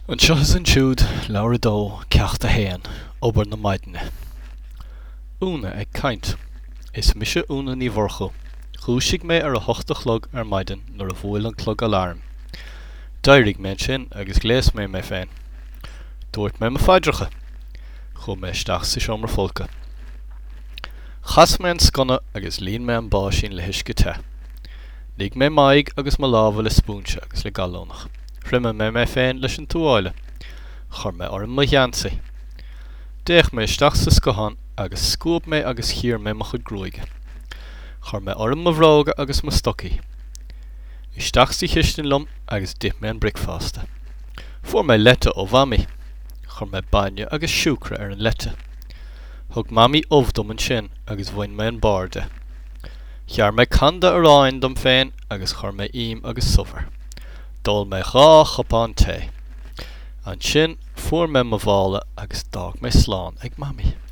An seo is an siúd leabhar dó ceacht a héan obair na maidine. Úna ag caint. Is mise úna ní bhorchó. Chúisigh mé ar a hochtach log ar maidin nuair a bhuail an clog alarm. D'éirigh mé sin agus gléas mé féin. Dúirt mé faidracha. Chomh mé isteach sa seomra folca. Chas mé an scona agus líon mé an bá sin le huisce te. Nig mé maig agus má lábha le spúnse agus le galónach. Frimme mé féin leis an túáile. Chur mé orm mo dheansaí. Déach mé isteach sa scohan agus scúb mé agus chiar mé mo chud grúige. Chur mé orm mo bhróga agus mo stocaí. Isteach sa chiistin lom agus dip mé an bricfásta. Fuair mé lete ó bhamí. Chur mé bainne agus siúcra ar an lete. Thug mami óbhdom an sin agus bhain mé an barde. Chear mé canda aráin dom féin agus chur mé im agus sufar. Dul mé gá chopán té. An sin fuair mé mo bhála agus dag mé sláán ag mami.